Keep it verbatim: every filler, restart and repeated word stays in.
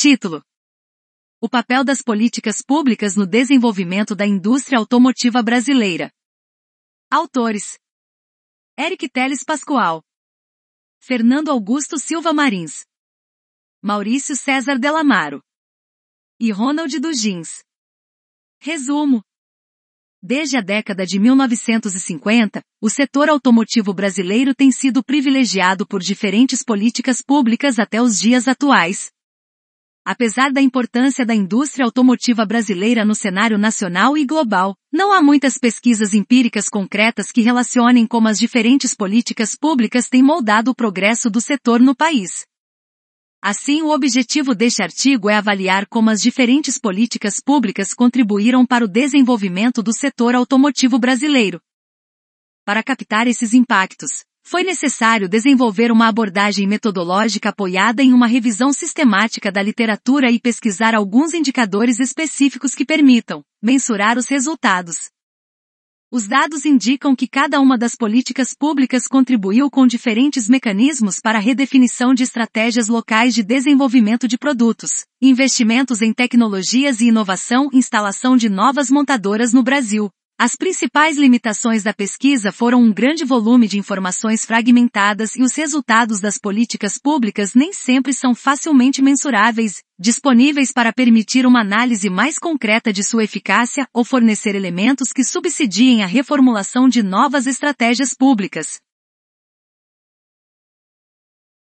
Título: O papel das políticas públicas no desenvolvimento da indústria automotiva brasileira. Autores: Eric Teles Pascoal, Fernando Augusto Silva Marins, Maurício César Delamaro e Ronald Dugins. Resumo: desde a década de mil novecentos e cinquenta, o setor automotivo brasileiro tem sido privilegiado por diferentes políticas públicas até os dias atuais. Apesar da importância da indústria automotiva brasileira no cenário nacional e global, não há muitas pesquisas empíricas concretas que relacionem como as diferentes políticas públicas têm moldado o progresso do setor no país. Assim, o objetivo deste artigo é avaliar como as diferentes políticas públicas contribuíram para o desenvolvimento do setor automotivo brasileiro. Para captar esses impactos, foi necessário desenvolver uma abordagem metodológica apoiada em uma revisão sistemática da literatura e pesquisar alguns indicadores específicos que permitam mensurar os resultados. Os dados indicam que cada uma das políticas públicas contribuiu com diferentes mecanismos para a redefinição de estratégias locais de desenvolvimento de produtos, investimentos em tecnologias e inovação e instalação de novas montadoras no Brasil. As principais limitações da pesquisa foram um grande volume de informações fragmentadas e os resultados das políticas públicas nem sempre são facilmente mensuráveis, disponíveis para permitir uma análise mais concreta de sua eficácia ou fornecer elementos que subsidiem a reformulação de novas estratégias públicas.